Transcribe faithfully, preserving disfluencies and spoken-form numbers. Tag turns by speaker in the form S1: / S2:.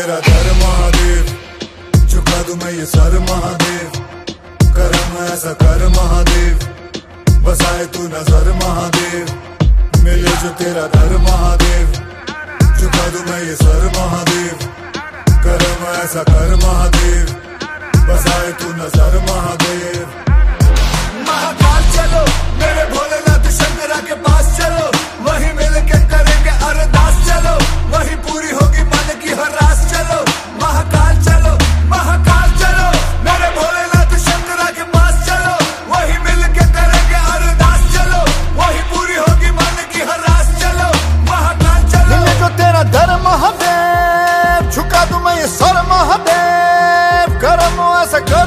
S1: तेरा दर महादेव, झुका दूं मैं ये सर महादेव, करम ऐसा कर महादेव, बसाए तू नजर महादेव, मिले जो तेरा दर महादेव, झुका दूं मैं ये सर महादेव, करम ऐसा कर महादेव, बसाए तू नजर महादेव। महाकाल चलो मेरे भोलेनाथ शंकरा के पास चलो, वहीं मिल के करेंगे अरदास, चलो वहीं पूरी होगी मन की हर रास, चलो महाकाल चलो, महाकाल चलो मेरे भोलेनाथ शंकरा के पास चलो, वहीं मिल के करेंगे अरदास, चलो वहीं पूरी होगी मन की हर रास, चलो महाकाल चलो। मिले जो तेरा दर महादेव, झुका दूं मैं ये सर महादेव, करम ऐसा कर